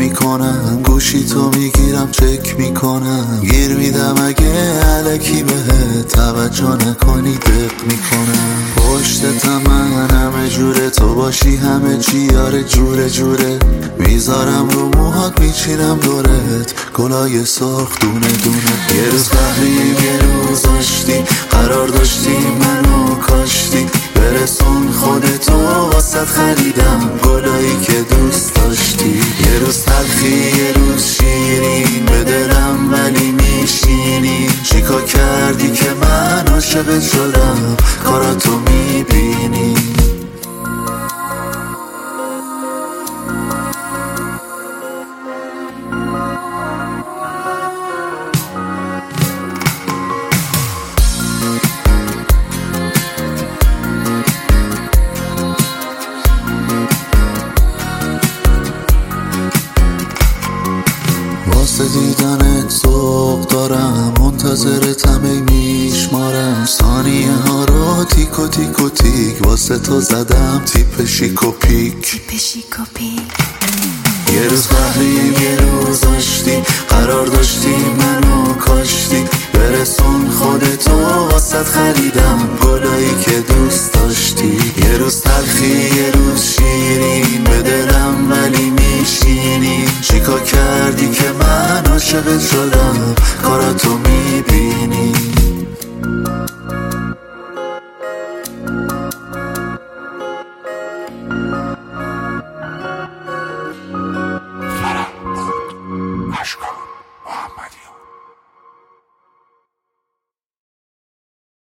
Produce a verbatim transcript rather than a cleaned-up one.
میکنم، گوشی تو میگیرم چک میکنم، گیر میدم اگه علکی بهت توجه نکنی دق میکنم. پشتتم من همه جوره، تو باشی همه چی یاره جوره جوره. میذارم رو موهات میچینم دورت گلای سرخ دونه دونه. یه روز قهریم یه روز آشتی، قرار داشتی منو کاشتی. برسون خودتو واسط خریدم گلایی که دوست داشتی. یه روز تلخی یه روز شیرین به دلم ولی میشینی. چیکار کردی که من عاشقت شدم کاراتو میبینی. واسه دیدنت ذوق دارم، منتظرتم ای میشمارم. ثانیه ها رو تیک و تیک و تیک واسه تو زدم تیپ شیک و پیک. یه روز قهریم یه روز آشتی، قرار داشتی منو کاشتی. برسون خودتو واسط خریدم گلایی که دوست داشتی. یه روز تلخی یه روز شیرین به دلم ولی میشینی. چیکار کردی که من عاشقت شدم کاراتو میبینی.